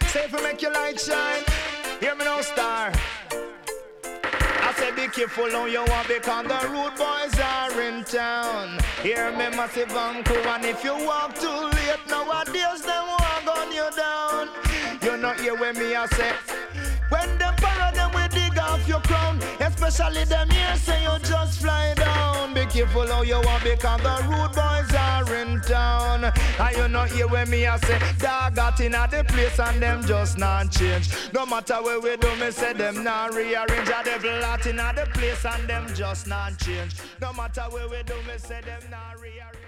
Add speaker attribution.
Speaker 1: Say if you make your light shine, hear me now, star. I said be careful how you want because the rude boys are in town. Hear me massive and cool, and if you walk too late nowadays, them walk on you down. You not hear when me I say, when them borrow them we dig off your crown. Especially them here say you just fly down. Be careful how you want because the rude boys are in town. And you not hear when me I say, dog got in at the place and them just not change. No matter where we do, me say them not rearrange. A devil out in at the place and them just not change. No matter where we do, me say them not rearrange.